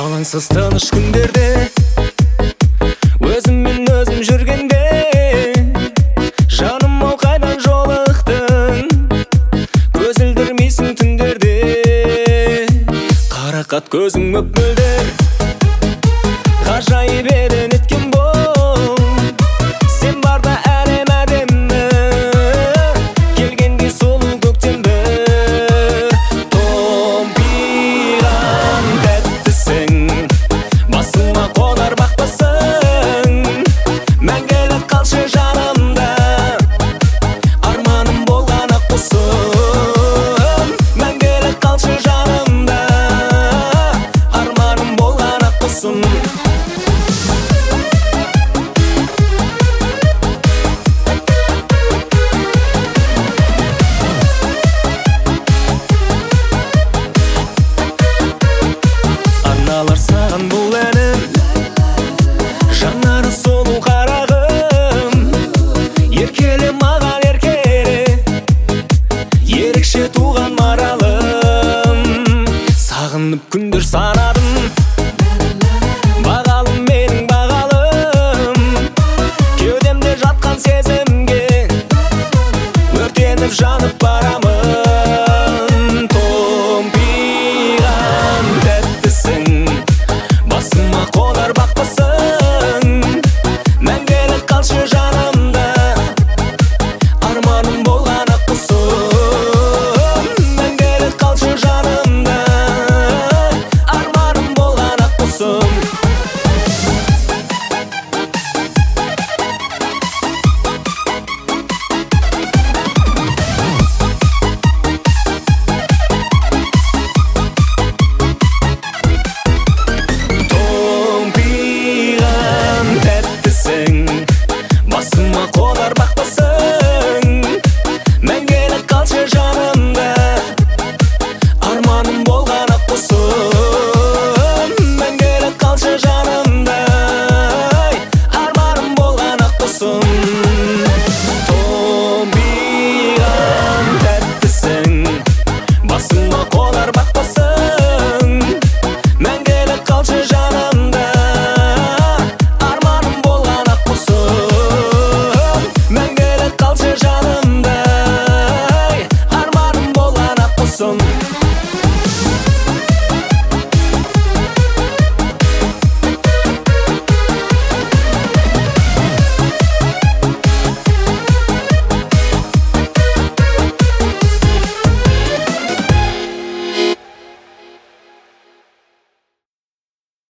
алаңсыз тыныш күндерде өзіммен өзім жүргенде жаным ау қайдан жолықтың, көз ілдірмейсің түндерде, қарақат көзің мөп-мөлдір, ғажайып еді неткен бұл, сен барда әлем әдемі, келгенде сұлу көктембі, томпиған тәттісің, басыма қонар бақтасың, мәңгілік қалшы жанымда, арманым болған ақ құсым, мәңгілік қалшы жанымда, арманым болған ақ құсым. Арналар саған бұл әнім, жанары сұлу қарағым, еркеле маған еркеле, ерекше туған маралым, сағынып күндер санадым, бағалым менің бағалым, кеудемде жатқан сезімге өртеніп жанып барамын.